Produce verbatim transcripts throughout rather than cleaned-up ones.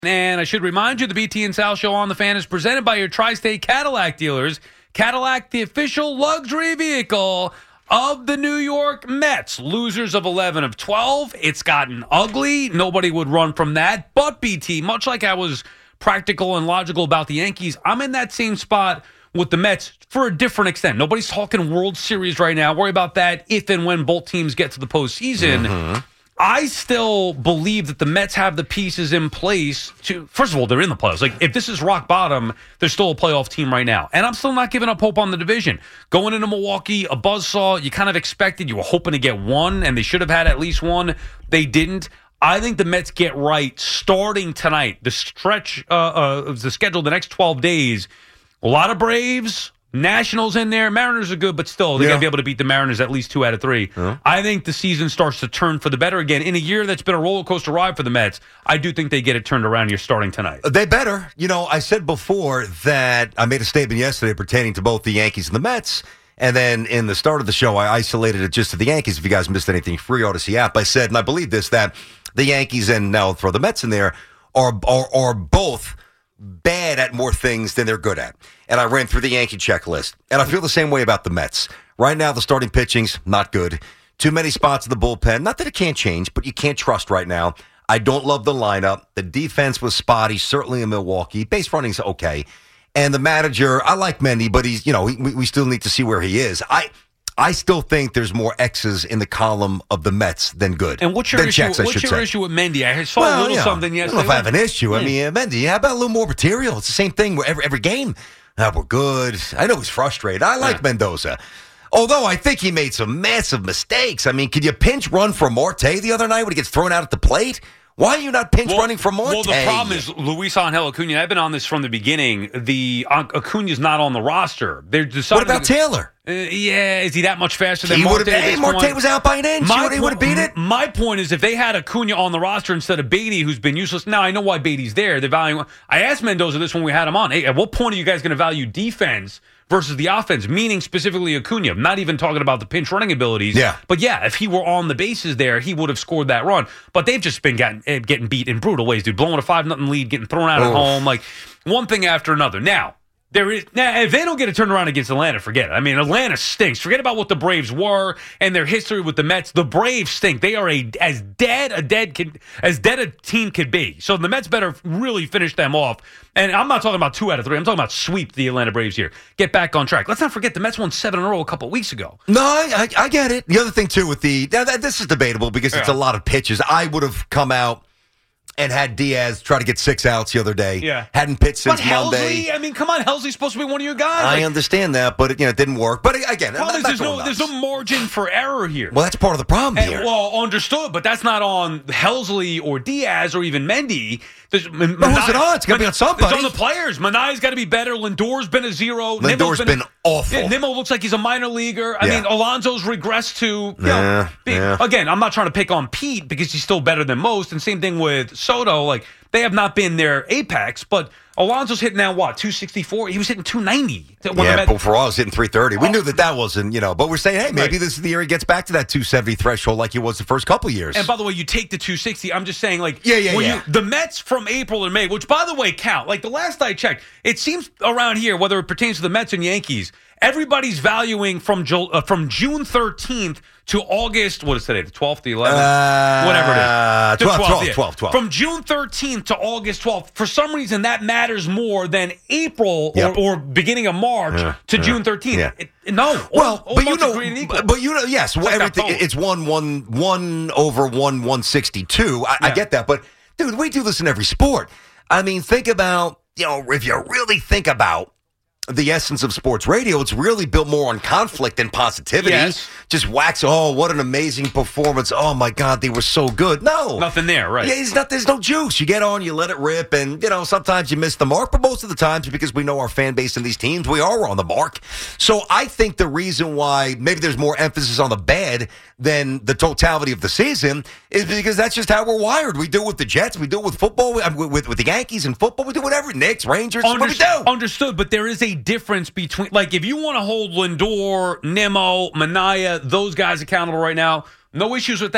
And I should remind you, the B T and Sal Show on the Fan is presented by your Tri-State Cadillac dealers. Cadillac, the official luxury vehicle of the New York Mets. Losers of eleven of twelve. It's gotten ugly. Nobody would run from that. But B T, much like I was practical and logical about the Yankees, I'm in that same spot with the Mets for a different extent. Nobody's talking World Series right now. Worry about that if and when both teams get to the postseason. Mm-hmm. I still believe that the Mets have the pieces in place to, first of all, they're in the playoffs. Like, if this is rock bottom, they're still a playoff team right now. And I'm still not giving up hope on the division. Going into Milwaukee, a buzzsaw, you kind of expected, you were hoping to get one, and they should have had at least one. They didn't. I think the Mets get right starting tonight. The stretch uh, uh, of the schedule the next twelve days, a lot of Braves, Nationals in there. Mariners are good, but still, they yeah. got to be able to beat the Mariners at least two out of three. Yeah. I think the season starts to turn for the better again. In a year that's been a roller coaster ride for the Mets, I do think they get it turned around here starting tonight. They better. You know, I said before that I made a statement yesterday pertaining to both the Yankees and the Mets. And then in the start of the show, I isolated it just to the Yankees. If you guys missed anything, free Odyssey app. I said, and I believe this, that the Yankees, and now I'll throw the Mets in there, are are, are both bad at more things than they're good at. And I ran through the Yankee checklist. And I feel the same way about the Mets. Right now, the starting pitching's not good. Too many spots in the bullpen. Not that it can't change, but you can't trust right now. I don't love the lineup. The defense was spotty, certainly in Milwaukee. Base running's okay. And the manager, I like Mendy, but he's, you know, we, we still need to see where he is. I I still think there's more X's in the column of the Mets than good. And what's your, issue, checks, what's your say. issue with Mendy? I saw well, a little yeah. something yesterday. I don't know if I have an issue. Yeah. I mean, Mendy, how about a little more material? It's the same thing every, every game. Ah, we're good. I know he's frustrated. I like yeah. Mendoza. Although I think he made some massive mistakes. I mean, could you pinch run for Marte the other night when he gets thrown out at the plate? Why are you not pinch well, running for Marte? Well, the problem is Luis Angel Acuna. I've been on this from the beginning. The uh, Acuna's not on the roster. They're deciding. What about to, Taylor? Uh, yeah, is he that much faster than he Marte? Hey, Marte point? was out by an inch. My, he would have beat it. My point is, if they had Acuna on the roster instead of Beatty, who's been useless. Now I know why Beatty's there. They're valuing. I asked Mendoza this when we had him on. Hey, at what point are you guys going to value defense versus the offense, meaning specifically Acuna? Not even talking about the pinch running abilities. Yeah. But yeah, if he were on the bases there, he would have scored that run. But they've just been getting, getting beat in brutal ways, dude. Blowing a five nothing lead, getting thrown out oh. at home, like one thing after another. Now, there is now if they don't get it turned around against Atlanta, forget it. I mean, Atlanta stinks. Forget about what the Braves were and their history with the Mets. The Braves stink. They are a as dead a dead can, as dead a team could be. So the Mets better really finish them off. And I'm not talking about two out of three. I'm talking about sweep the Atlanta Braves here. Get back on track. Let's not forget the Mets won seven in a row a couple of weeks ago. No, I, I, I get it. The other thing too with the now that, this is debatable because it's yeah. a lot of pitches. I would have come out and had Diaz try to get six outs the other day. Yeah. Hadn't pitched since but Helsley, Monday. I mean, come on, Helsley's supposed to be one of your guys. I like, understand that, but it, you know, it didn't work. But again, problem I'm is not there's no nuts. there's no margin for error here. Well, that's part of the problem and, here. Well, understood, but that's not on Helsley or Diaz or even Mendy. There's, but who's it on? It's got to be on somebody. It's on the players. Manae's got to be better. Lindor's been a zero. Lindor's been, been awful. Yeah, Nimmo looks like he's a minor leaguer. I yeah. mean, Alonso's regressed to, you yeah, know, be, yeah. again, I'm not trying to pick on Pete because he's still better than most. And same thing with Soto. Like, they have not been their apex, but Alonso's hitting now, what, two sixty-four? He was hitting two ninety. Yeah, but for all, was hitting three thirty. We oh. knew that that wasn't, you know, but we're saying, hey, maybe right. this is the year he gets back to that two seventy threshold like he was the first couple years. And by the way, you take the two sixty. I'm just saying, like, yeah, yeah, when yeah. You, the Mets from April and May, which, by the way, count. Like, the last I checked, it seems around here, whether it pertains to the Mets and Yankees, everybody's valuing from uh, from June thirteenth to August, what is today, the twelfth, the eleventh? Uh, Whatever it is. The twelfth, twelfth, twelfth, yeah. twelfth, twelfth. From June thirteenth to August twelfth, for some reason that matters more than April yep. or, or beginning of March yeah, to yeah, June thirteenth. yeah. It, no. Well, all, but all you know, but, but you know, yes, well, like everything, it's one, one, one over one, one sixty-two. I, yeah. I get that, but dude, we do this in every sport. I mean, think about, you know, if you really think about the essence of sports radio, it's really built more on conflict than positivity. Yes. Just wax, oh, what an amazing performance. Oh, my God, they were so good. No. Nothing there, right. Yeah, it's not, there's no juice. You get on, you let it rip, and, you know, sometimes you miss the mark, but most of the times, because we know our fan base in these teams, we are on the mark. So I think the reason why maybe there's more emphasis on the bad than the totality of the season is because that's just how we're wired. We do it with the Jets. We do it with football, with, with, with the Yankees and football. We do whatever. Knicks, Rangers, Understood, what we do. Understood, but there is a difference between, like, if you want to hold Lindor, Nimmo, Manaea, those guys accountable right now, no issues with that.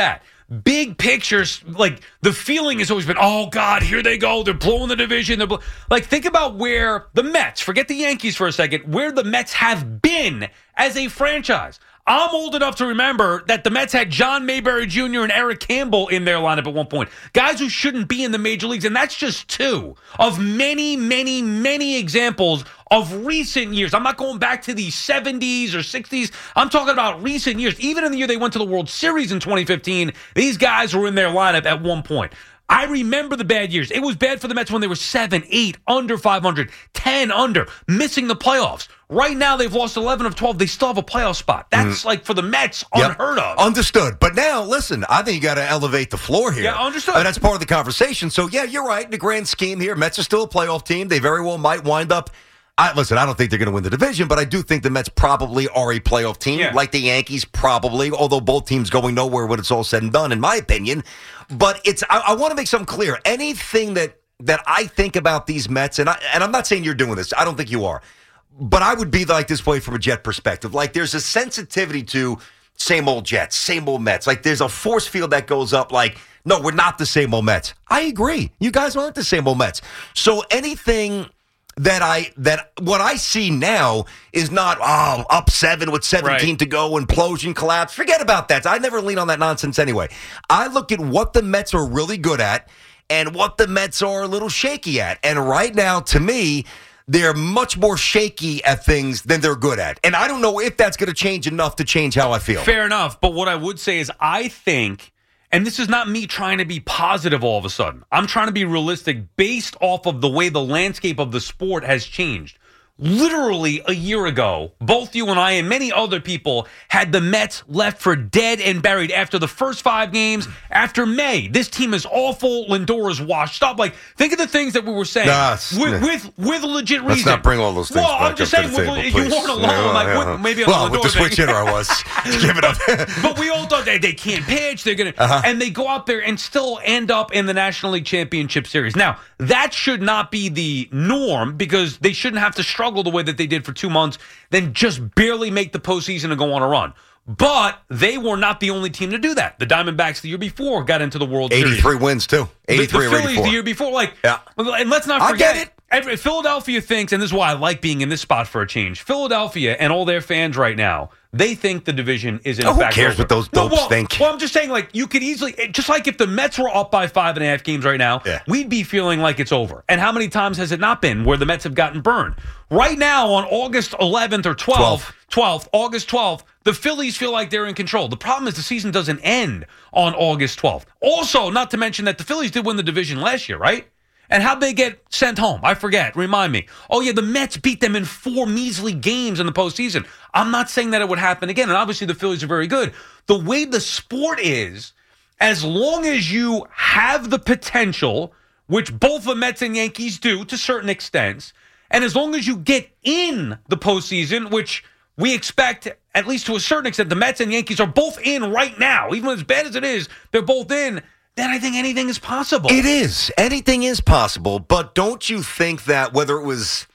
big pictures, like the feeling has always been, oh God, here they go. They're blowing the division. They're blow-. Like, think about where the Mets, forget the Yankees for a second, where the Mets have been as a franchise. I'm old enough to remember that the Mets had John Mayberry Junior and Eric Campbell in their lineup at one point. Guys who shouldn't be in the major leagues. And that's just two of many, many, many examples of recent years. I'm not going back to the seventies or sixties. I'm talking about recent years. Even in the year they went to the World Series in twenty fifteen, these guys were in their lineup at one point. I remember the bad years. It was bad for the Mets when they were seven, eight, under five hundred, ten under, missing the playoffs. Right now, they've lost eleven of twelve. They still have a playoff spot. That's mm. like for the Mets, yep. unheard of. Understood. But now, listen, I think you got to elevate the floor here. Yeah, understood. And that's part of the conversation. So, yeah, you're right. In the grand scheme here, Mets are still a playoff team. They very well might wind up. I, listen, I don't think they're going to win the division, but I do think the Mets probably are a playoff team, yeah. like the Yankees probably, although both teams going nowhere when it's all said and done, in my opinion. But it's I, I want to make something clear. Anything that that I think about these Mets, and, I, and I'm not saying you're doing this. I don't think you are. But I would be like this way from a Jet perspective. Like, there's a sensitivity to same old Jets, same old Mets. Like, there's a force field that goes up like, no, we're not the same old Mets. I agree. You guys aren't the same old Mets. So anything that I that what I see now is not oh up seven with seventeen right. to go, implosion, collapse. Forget about that. I never lean on that nonsense anyway. I look at what the Mets are really good at and what the Mets are a little shaky at. And right now, to me, they're much more shaky at things than they're good at. And I don't know if that's going to change enough to change how I feel. Fair enough. But what I would say is I think, and this is not me trying to be positive all of a sudden. I'm trying to be realistic based off of the way the landscape of the sport has changed. Literally a year ago, both you and I and many other people had the Mets left for dead and buried after the first five games. After May, this team is awful. Lindor is washed up. Like, think of the things that we were saying nah, with, with with legit reason. Let's not bring all those things well, back I'm just up saying, to the table, with, please. you weren't alone. Yeah, like, yeah, with, maybe on well, the with the switch hitter, I was. Give it up. But we all thought they, they can't pitch. They're gonna, uh-huh. and they go out there and still end up in the National League Championship Series. Now, that should not be the norm because they shouldn't have to struggle the way that they did for two months, then just barely make the postseason and go on a run. But they were not the only team to do that. The Diamondbacks the year before got into the World eighty-three Series. eighty-three wins, too. eighty-three the, the or Phillies eighty-four. the year before. Like, yeah. And let's not forget I get it. Every, Philadelphia thinks, and this is why I like being in this spot for a change, Philadelphia and all their fans right now, they think the division is in oh, fact who cares over. what those well, dopes well, think? Well, I'm just saying, like, you could easily, just like if the Mets were up by five and a half games right now, yeah. we'd be feeling like it's over. And how many times has it not been where the Mets have gotten burned? Right now, on August eleventh or twelfth, twelfth, August twelfth, the Phillies feel like they're in control. The problem is the season doesn't end on August twelfth. Also, not to mention that the Phillies did win the division last year, right? And how'd they get sent home? I forget. Remind me. Oh, yeah, the Mets beat them in four measly games in the postseason. I'm not saying that it would happen again. And obviously the Phillies are very good. The way the sport is, as long as you have the potential, which both the Mets and Yankees do to certain extents, and as long as you get in the postseason, which we expect, at least to a certain extent, the Mets and Yankees are both in right now. Even as bad as it is, they're both in. Then I think anything is possible. It is. Anything is possible. But don't you think that whether it was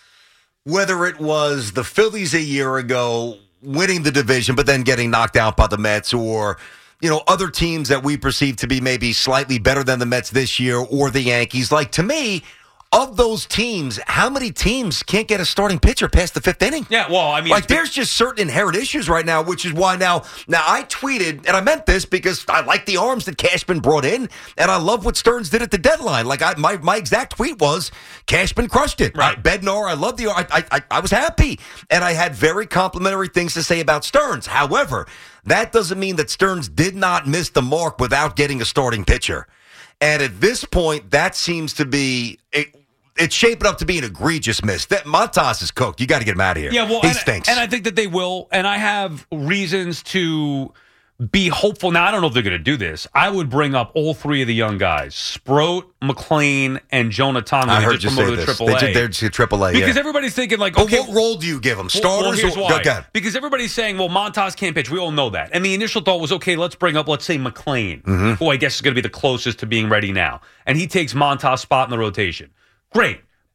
whether it was the Phillies a year ago winning the division but then getting knocked out by the Mets, or you know other teams that we perceive to be maybe slightly better than the Mets this year, or the Yankees, like, to me, of those teams, how many teams can't get a starting pitcher past the fifth inning? Yeah, well, I mean, like, there's just certain inherent issues right now, which is why now, now I tweeted, and I meant this because I like the arms that Cashman brought in, and I love what Stearns did at the deadline. Like, I, my my exact tweet was, Cashman crushed it. Right. Uh, Bednar, I love the I, I I was happy, and I had very complimentary things to say about Stearns. However, that doesn't mean that Stearns did not miss the mark without getting a starting pitcher. And at this point, that seems to be it, it's shaping up to be an egregious miss. That Montas is cooked. You got to get him out of here. Yeah, well, he and, stinks. And I think that they will. And I have reasons to be hopeful. Now, I don't know if they're going to do this. I would bring up all three of the young guys: Sproat, McLean, and Jonah Tonga. I heard just you say promoted this. to triple A. They, they're to triple A, because yeah. everybody's thinking, like, but okay, what role do you give them? Starters? Well, here's or, why. Go, go because everybody's saying, well, Montas can't pitch. We all know that. And the initial thought was, okay, let's bring up, let's say, McLean, mm-hmm. who I guess is going to be the closest to being ready now. And he takes Montas' spot in the rotation. Great.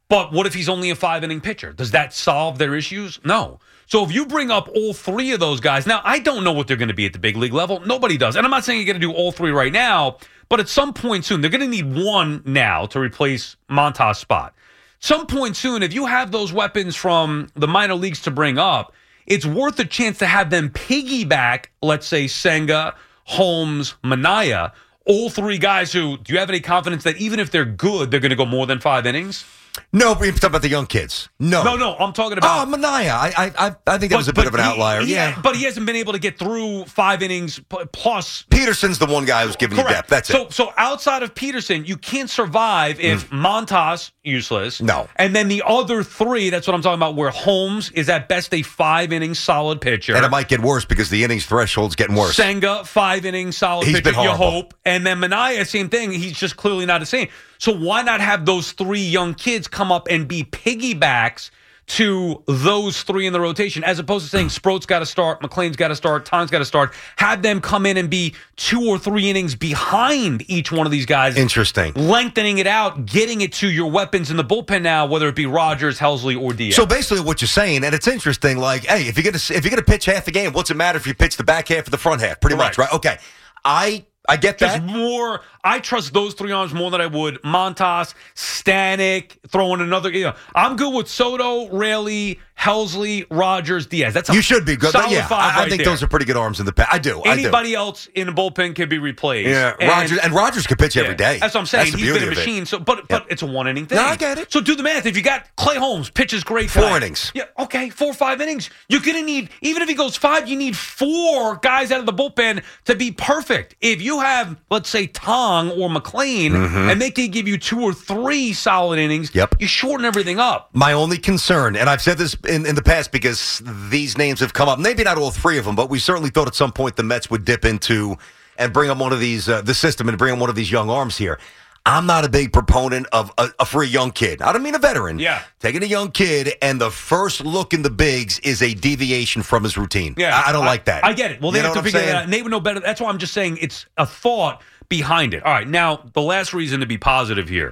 But what if he's only a five-inning pitcher? Does that solve their issues? No. So if you bring up all three of those guys, now I don't know what they're going to be at the big league level. Nobody does. And I'm not saying you're going to do all three right now, but at some point soon, they're going to need one now to replace Montas' spot. Some point soon, if you have those weapons from the minor leagues to bring up, it's worth a chance to have them piggyback, let's say, Senga, Holmes, Minaya, all three guys who, do you have any confidence that even if they're good, they're going to go more than five innings? No, we're talking about the young kids. No. No, no, I'm talking about... Oh, Minaya. I I, I think that but, was a bit of an he, outlier. He, yeah. But he hasn't been able to get through five innings plus... Peterson's the one guy who's giving Correct. you depth. That's so, it. So outside of Peterson, you can't survive if mm. Montas, useless. No. And then the other three, that's what I'm talking about, where Holmes is at best a five-inning solid pitcher. And it might get worse because the innings threshold's getting worse. Senga, five-inning solid He's pitcher, been you horrible. hope. And then Minaya, same thing. He's just clearly not the same. So why not have those three young kids come up and be piggybacks to those three in the rotation, as opposed to saying Sproat's got to start, McLean's got to start, Tom's got to start. Have them come in and be two or three innings behind each one of these guys. Interesting. Lengthening it out, getting it to your weapons in the bullpen now, whether it be Rogers, Helsley, or Diaz. So basically what you're saying, and it's interesting, like, hey, if you're going to if you're going to pitch half the game, what's it matter if you pitch the back half or the front half? Pretty Correct. much, right? Okay. I I get that. Just more, I trust those three arms more than I would Montas, Stanek, throwing another. You know, I'm good with Soto, Raley, Helsley, Rogers, Diaz. That's a you should be good. Solid Yeah, five I, I right think there. those are pretty good arms in the pack. I do. Anybody I do. else in the bullpen can be replaced. Yeah, and, Rogers and Rogers could pitch yeah, every day. That's what I'm saying. That's the He's been a beauty of it. machine. So, but but it's a one inning thing. No, I get it. So do the math. If you got Clay Holmes pitches great Four tonight. innings. Yeah, okay, four or five innings. You're gonna need, even if he goes five, you need four guys out of the bullpen to be perfect. If you have, let's say, Tong or McLean, Mm-hmm. and they can give you two or three solid innings, Yep. you shorten everything up. My only concern, and I've said this in, in the past because these names have come up, maybe not all three of them, but we certainly thought at some point the Mets would dip into and bring on one of these, uh, the system and bring on one of these young arms here. I'm not a big proponent of a, a free young kid. I don't mean a veteran. Yeah. Taking a young kid and the first look in the bigs is a deviation from his routine. Yeah, I, I don't like that. I get it. Well, they You know have to what I'm figure that saying? out. And they would know better. That's why I'm just saying it's a thought behind it. All right, now, the last reason to be positive here.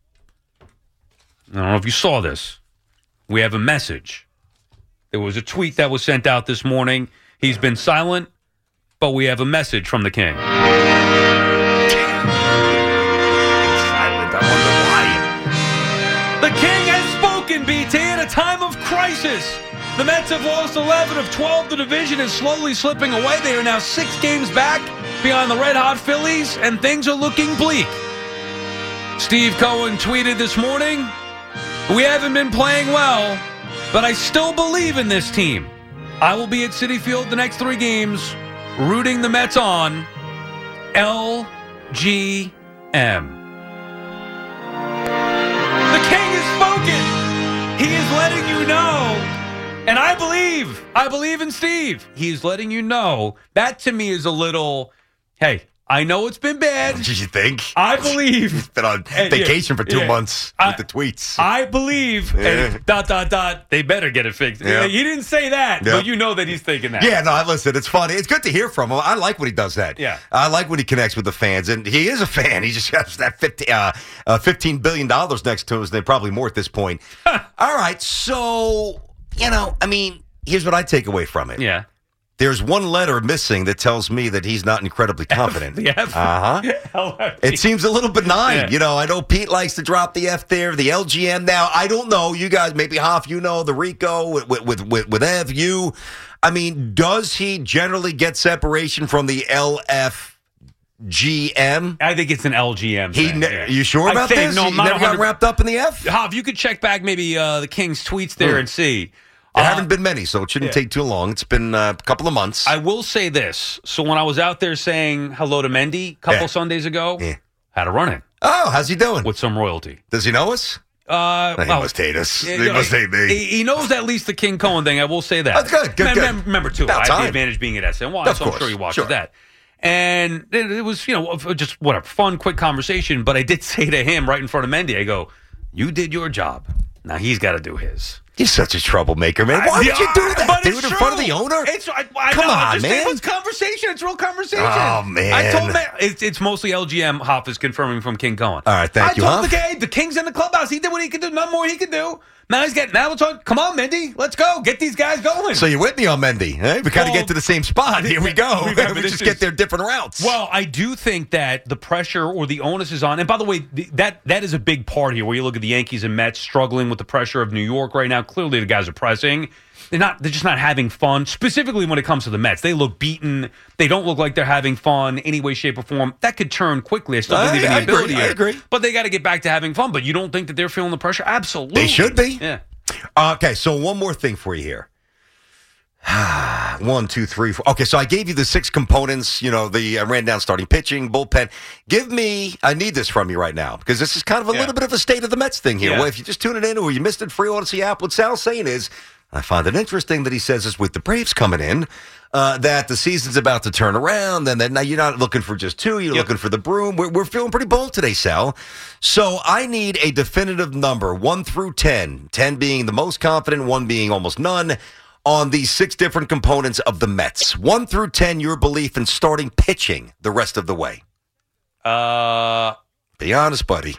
I don't know if you saw this. We have a message. There was a tweet that was sent out this morning. He's been silent, but we have a message from the King. Silent. I wonder why. The King has spoken, B T, at a time of crisis. The Mets have lost eleven of twelve. The division is slowly slipping away. They are now six games back behind the red-hot Phillies, and things are looking bleak. Steve Cohen tweeted this morning, "We haven't been playing well, but I still believe in this team. I will be at Citi Field the next three games, rooting the Mets on. L G M." The King has spoken. He is letting you know, and I believe, I believe in Steve. He's letting you know. That to me is a little, hey, I know it's been bad. Did you think? I believe. He's been on And, vacation yeah, for two yeah. months I- with the tweets. I believe, Yeah. and dot, dot, dot, they better get it fixed. Yeah. He didn't say that, Yeah. but you know that he's thinking that. Yeah, no, listen, it's funny. It's good to hear from him. I like when he does that. Yeah. I like when he connects with the fans, and he is a fan. He just has that fifty, uh, uh, fifteen billion dollars next to him, and probably more at this point. All right, so, you know, I mean, here's what I take away from it. Yeah. There's one letter missing that tells me that he's not incredibly confident. The F. Uh-huh. It seems a little benign. Yeah. You know, I know Pete likes to drop the F there, the L G M. Now, I don't know. You guys, maybe Hoff, you know, the Rico with, with, with, with Ev, you. I mean, does he generally get separation from the L F G M? I think it's an L G M He thing. ne- yeah. You sure I about think, this? No, He I'm not never one got hundred wrapped up in the F? There Hoff, you could check back maybe uh, the King's tweets there Hmm. and see. Uh, haven't been many, so it shouldn't yeah. take too long. It's been uh, a couple of months. I will say this. So when I was out there saying hello to Mendy a couple Yeah. Sundays ago, Yeah. had a run-in oh, how's he doing? with some royalty. Does he know us? Uh, He well, must hate us. yeah, He you know, must hate me. He, he knows at least the King Cohen thing. I will say that. That's good, good, Mem- good. mem- Remember, too, About I have time. the advantage being at S N Y, Of so I'm course, sure he watches sure. that. And it, it was, you know, just whatever, fun, quick conversation. But I did say to him right in front of Mendy, I go, "You did your job. Now he's got to do his." You're such a troublemaker, man. Why would you do that, but dude, it's in true. front of the owner? It's, I, I Come know, on, just, man. It's conversation. It's real conversation. Oh, man. I told him it's, it's mostly L G M. Hoff is confirming from King Cohen. All right, thank I you, told Hoff. the guy, the King's in the clubhouse. He did what he could do. None more he could do. Now he's getting, now it's on, come on, Mindy. Let's go. Get these guys going. So you're with me on Mendy. Eh? We kind of Well, get to the same spot. Here we go. remember, we this just is- get there different routes. Well, I do think that the pressure or the onus is on. And by the way, th- that that is a big part here. Where you look at the Yankees and Mets struggling with the pressure of New York right now. Clearly, the guys are pressing. They're not. They're just not having fun. Specifically, when it comes to the Mets, they look beaten. They don't look like they're having fun any way, shape, or form. That could turn quickly. I still I- believe in the I agree, ability. I here. agree. But they got to get back to having fun. But you don't think that they're feeling the pressure? Absolutely, They should be. Yeah. Okay, so one more thing for you here. One, two, three, four. Okay, so I gave you the six components. You know, the I ran down starting pitching, bullpen. Give me, I need this from you right now because this is kind of a Yeah. little bit of a state of the Mets thing here. Yeah. Well, if you just tune it in or you missed it, free Odyssey app. What Sal's saying is, I find it interesting that he says this with the Braves coming in, uh, that the season's about to turn around, and that now you're not looking for just two, you're Yep. looking for the broom. We're, we're feeling pretty bold today, Sal. So I need a definitive number, one through ten, ten being the most confident, one being almost none, on these six different components of the Mets. One through ten, your belief in starting pitching the rest of the way. Uh, Be honest, buddy.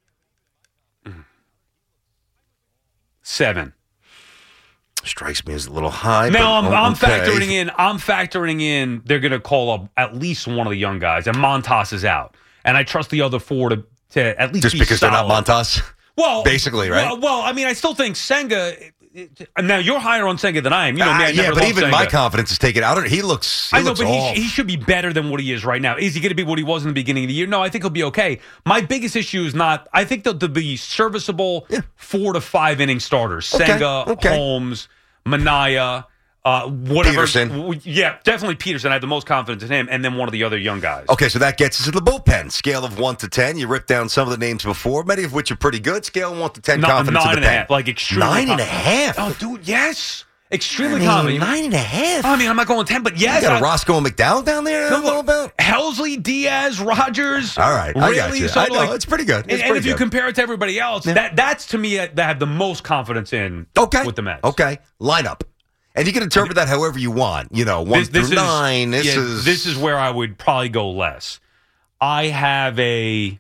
seven. Strikes me as a little high. Now I'm, but, I'm okay. factoring in. I'm factoring in. They're going to call up at least one of the young guys, and Montas is out, and I trust the other four to to at least Just be because solid. they're not Montas? Well, basically, right? Well, well, I mean, I still think Senga. Now you're higher on Senga than I am. You know me. I Ah, yeah, never but loved even Senga. my confidence is taken out. He looks. He I know, looks but off. he, he should be better than what he is right now. Is he going to be what he was in the beginning of the year? No, I think he'll be okay. My biggest issue is not. I think they'll, they'll be serviceable Yeah. four to five inning starters. Okay, Senga, okay. Holmes, Manaya, uh, whatever. Peterson. W- Yeah, definitely Peterson. I have the most confidence in him, and then one of the other young guys. Okay, so that gets us to the bullpen. Scale of one to ten. You ripped down some of the names before, many of which are pretty good. Scale of one to ten. Nine- confidence nine in the and a pen. half, like extremely Nine and a confident. half. Oh, dude, yes, extremely I mean, confident. nine and a half. I mean, I'm not going ten, but yes, you got a I- Roscoe and McDowell down there. No, a little look, bit. Helsley, Diaz, Rogers. All right, I got really? you. So, I know, like- it's pretty good. It's and, and pretty if you good. compare it to everybody else, that that's to me uh, that I have the most confidence in. Okay. With the Mets. Okay. Lineup. And you can interpret that however you want. You know, one This, this through is, nine. This yeah, is this is where I would probably go less. I have a.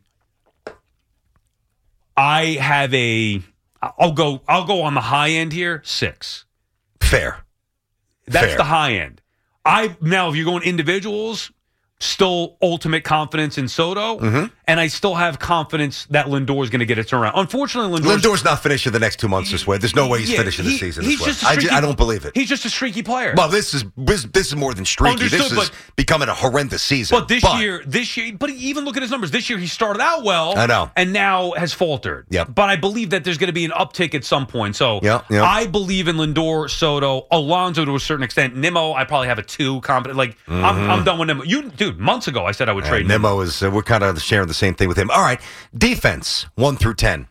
I have a. I'll go. I'll go on the high end here. Six. fair. That's Fair. the high end. I now, if you're going individuals, still ultimate confidence in Soto, Mm-hmm. and I still have confidence that Lindor is going to get it turned around. Unfortunately, Lindor's, Lindor's not finishing the next two months this way. There's no way he's Yeah, finishing the he- season he's this way. just a I, ju- streaky- I don't believe it. He's just a streaky player. Well, this is this, this is more than streaky. this Understood, is but- becoming a horrendous season. But this year, this year, but even look at his numbers. This year, he started out well. I know. and now has faltered. Yep. But I believe that there's going to be an uptick at some point. So Yep, yep. I believe in Lindor, Soto, Alonso to a certain extent. Nimmo, I probably have a two. Confident, like I'm, I'm done with Nimmo. You, dude, months ago I said I would Mm-hmm. Uh, trade Nemo is uh, we're kind of sharing the same thing with him. All right, defense one through ten.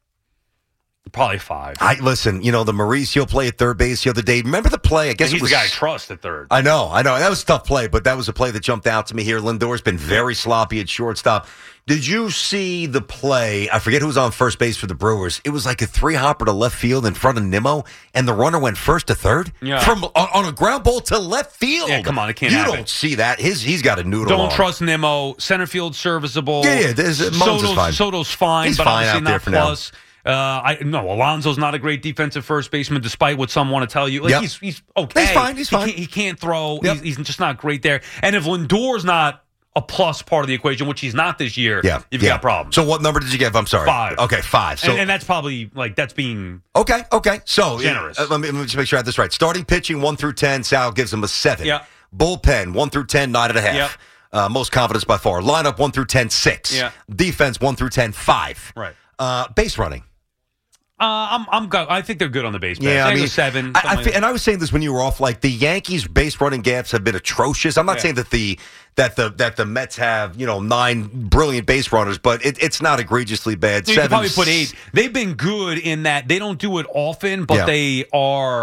Probably five. I listen. You know the Mauricio play at third base the other day. Remember the play? I guess He's it was. the guy I trust at third. I know, I know. That was a tough play, but that was a play that jumped out to me here. Lindor's been very sloppy at shortstop. Did you see the play? I forget who was on first base for the Brewers. It was like a three hopper to left field in front of Nimmo, and the runner went first to third Yeah. from on, on a ground ball to left field. Yeah, come on, it can't You happen. don't see that. His he's got a noodle. Don't on. trust Nimmo. Center field serviceable. Yeah, yeah, there's- Mullins is Soto's, fine. Soto's fine, He's but fine obviously out there not for now. plus. Uh, I no, Alonso's not a great defensive first baseman, despite what some want to tell you. Like Yep. he's he's okay. He's fine, he's He fine. can't, he can't throw. Yep. He's, he's just not great there. And if Lindor's not a plus part of the equation, which he's not this year, Yeah, you've yeah. got problems. So what number did you give? I'm sorry. Five. Okay, five. So and, and that's probably like that's being okay, okay. So Generous. uh, let, me, let me just make sure I have this right. Starting pitching one through ten. Sal gives him a seven. Yeah. Bullpen one through ten, nine and a half. Yep. Uh, most confidence by far. Lineup one through ten, six. Yeah. Defense one through ten, five. right. Uh, base running. Uh, I'm I'm go- I think they're good on the base. Yeah, pass. I mean, seven. I, I something like fe- that. and I was saying this when you were off. Like the Yankees' base running gaps have been atrocious. I'm not Yeah. saying that the that the that the Mets have you know nine brilliant base runners, but it, it's not egregiously bad. You could Seven, probably put eight. They've been good in that they don't do it often, but Yeah. they are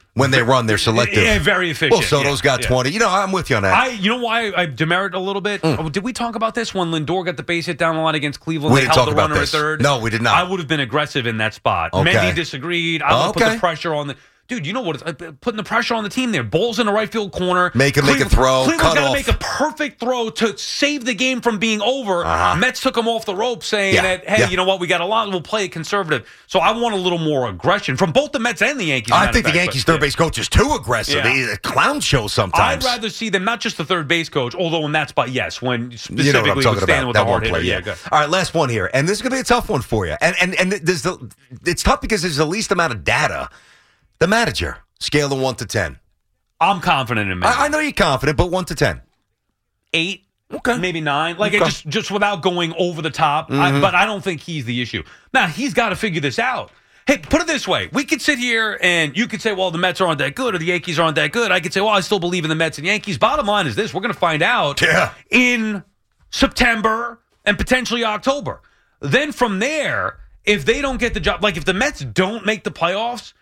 When they run, they're selective. Yeah, very efficient. Well, Soto's yeah, got yeah. twenty. You know, I'm with you on that. I, you know why I demerit a little bit? Mm. Oh, did we talk about this when Lindor got the base hit down the line against Cleveland? We they didn't held talk the about runner this. at third. No, we did not. I would have been aggressive in that spot. Okay. Mendy disagreed. I would have Okay. put the pressure on the dude. You know what? It's, putting the pressure on the team there. Ball's in the right field corner. Make him make a throw. Cleveland's cut got to off. make a perfect throw to save the game from being over. Uh-huh. Mets took him off the rope, saying Yeah. that hey, Yeah. you know what? We got a lot. We'll play it conservative. So I want a little more aggression from both the Mets and the Yankees. I matter think of the fact, Yankees but, third base coach is too aggressive. Yeah. He's a clown show sometimes. I'd rather see them not just the third base coach, although in that spot, yes, when specifically You know what I'm talking with standing about. with That the hard one play, hitter. yeah. good. All right, last one here, and this is going to be a tough one for you. And and and there's the it's tough because there's the least amount of data. The manager scale of one to ten. I'm confident in Mendy. I, I know you're confident, but one to ten. Eight, Okay. maybe nine. Like Okay. it just just without going over the top. Mm-hmm. I, but I don't think he's the issue. Now he's got to figure this out. Hey, put it this way: we could sit here and you could say, "Well, the Mets aren't that good," or the Yankees aren't that good. I could say, "Well, I still believe in the Mets and Yankees." Bottom line is this: we're going to find out Yeah. in September and potentially October. Then from there, if they don't get the job, like if the Mets don't make the playoffs,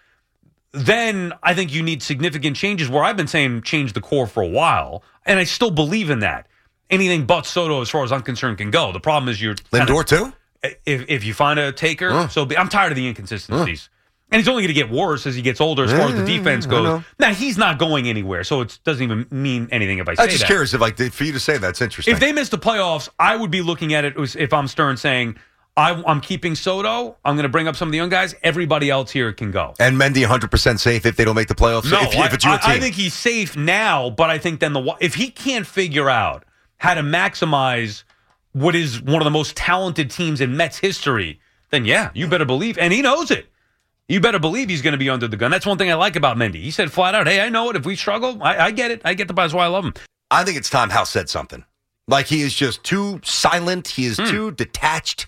then I think you need significant changes where I've been saying change the core for a while, and I still believe in that. Anything but Soto, as far as I'm concerned, can go. The problem is you're Lindor too? if if you find a taker, Huh. so be, I'm tired of the inconsistencies. And he's only going to get worse as he gets older as far as the defense I goes. know. Now, he's not going anywhere, so it doesn't even mean anything if I say I'm just that. curious if, like, for you to say that's interesting. If they miss the playoffs, I would be looking at it as if I'm Stern saying, I, I'm keeping Soto. I'm going to bring up some of the young guys. Everybody else here can go. and Mendy one hundred percent safe if they don't make the playoffs? No, if, if it's your I, team. I think he's safe now, but I think then the if he can't figure out how to maximize what is one of the most talented teams in Mets history, then yeah, you better believe, and he knows it. You better believe he's going to be under the gun. That's one thing I like about Mendy. He said flat out, "Hey, I know it. If we struggle, I, I get it. I get the that's why I love him." I think it's time House said something. Like, he is just too silent. He is Hmm. too detached.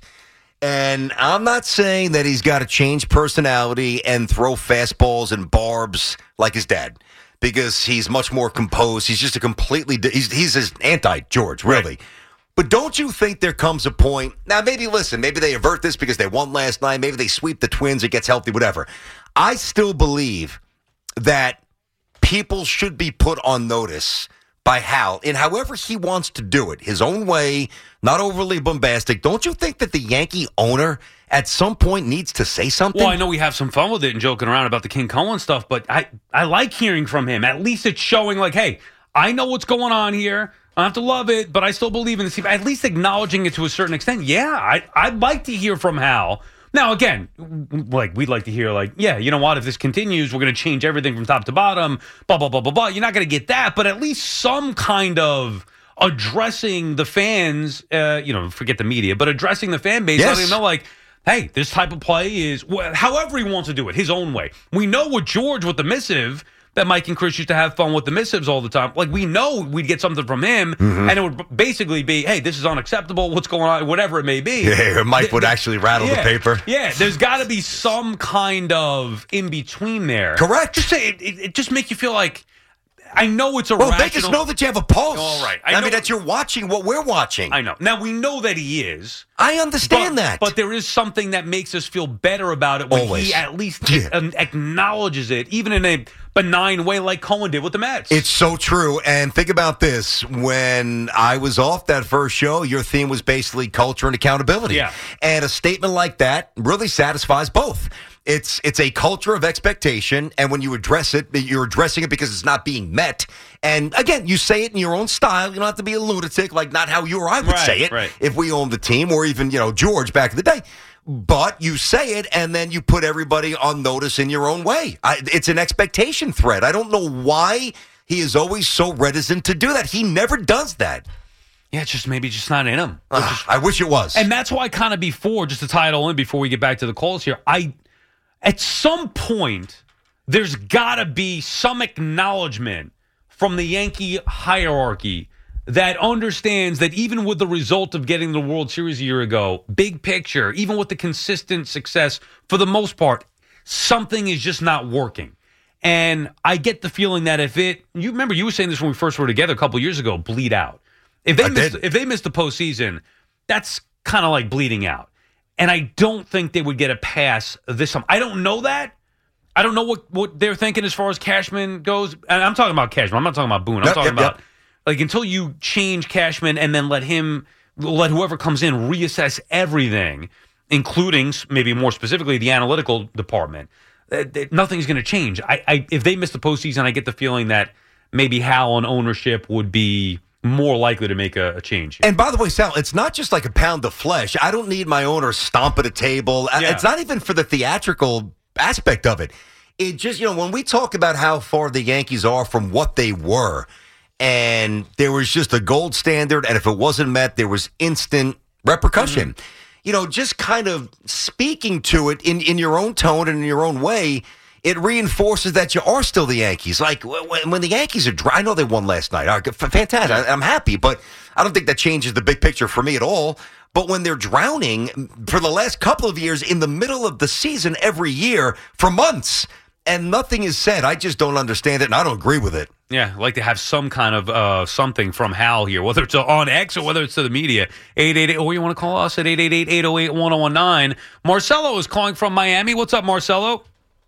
And I'm not saying that he's got to change personality and throw fastballs and barbs like his dad, because he's much more composed. He's just a completely di- he's he's his anti-George, really. Right. But don't you think there comes a point, now maybe listen, maybe they avert this because they won last night, maybe they sweep the Twins, it gets healthy, whatever. I still believe that people should be put on notice by Hal in however he wants to do it, his own way, not overly bombastic. Don't you think that the Yankee owner at some point needs to say something? Well, I know we have some fun with it and joking around about the King Cohen stuff, but I, I like hearing from him. At least it's showing like, hey, I know what's going on here. I have to love it, but I still believe in this team. At least acknowledging it to a certain extent. Yeah, I, I'd like to hear from Hal. Now, again, like we'd like to hear, like, yeah, you know what? If this continues, we're going to change everything from top to bottom, blah, blah, blah, blah, blah. You're not going to get that, but at least some kind of addressing the fans, uh, you know, forget the media, but addressing the fan base, Yes. letting them know, like, hey, this type of play is, wh- however he wants to do it, his own way. We know with George, with the missive, that Mike and Chris used to have fun with the missives all the time. Like, we know we'd get something from him, Mm-hmm. and it would basically be, hey, this is unacceptable, what's going on, whatever it may be. Yeah, Mike Th- would th- actually rattle yeah, the paper. Yeah, there's got to be some kind of in-between there. Correct. Just say, it, it, it just make you feel like, I know it's a Well, rational... they just know that you have a pulse. All right. I, I mean, know- that you're watching what we're watching. I know. Now, we know that he is. I understand but, that. But there is something that makes us feel better about it when Always. he at least Yeah. um, acknowledges it, even in a benign way like Cohen did with the Mets. It's so true. And think about this. When I was off that first show, your theme was basically culture and accountability. Yeah. And a statement like that really satisfies both. It's it's a culture of expectation, and when you address it, you're addressing it because it's not being met. And again, you say it in your own style. You don't have to be a lunatic, like not how you or I would Right, say it right. if we owned the team, or even, you know, George back in the day. But you say it, and then you put everybody on notice in your own way. I, it's an expectation thread. I don't know why he is always so reticent to do that. He never does that. yeah, it's just maybe just not in him. Ugh, I wish it was. And that's why kind of before, just to tie it all in before we get back to the calls here, I at some point there's got to be some acknowledgement from the Yankee hierarchy that understands that even with the result of getting the World Series a year ago, big picture, even with the consistent success, for the most part, something is just not working. And I get the feeling that if it, you remember you were saying this when we first were together a couple years ago, bleed out. If they I missed, did. if they missed the postseason, that's kind of like bleeding out. And I don't think they would get a pass this time. I don't know that. I don't know what, what they're thinking as far as Cashman goes. And I'm talking about Cashman. I'm not talking about Boone. I'm Yep, talking yep, about yep. like until you change Cashman and then let him, let whoever comes in reassess everything, including maybe more specifically the analytical department. Uh, nothing's going to change. I, I if they miss the postseason, I get the feeling that maybe Hal and ownership would be more likely to make a, a change. And by the way, Sal, it's not just like a pound of flesh. I don't need my owner stomping a table. Yeah. It's not even for the theatrical aspect of it. It just, you know, when we talk about how far the Yankees are from what they were, and there was just a gold standard, and if it wasn't met, there was instant repercussion. Mm-hmm. You know, just kind of speaking to it in, in your own tone and in your own way, it reinforces that you are still the Yankees. Like, when, when the Yankees are dry, I know they won last night. Uh, fantastic. I, I'm happy, but I don't think that changes the big picture for me at all. But when they're drowning for the last couple of years in the middle of the season every year for months, and nothing is said, I just don't understand it, and I don't agree with it. Yeah, I'd like to have some kind of uh, something from Hal here, whether it's on X or whether it's to the media. eight eight eight, or you want to call us at eight eight eight, eight oh eight, one oh one nine. Marcelo is calling from Miami. What's up, Marcelo?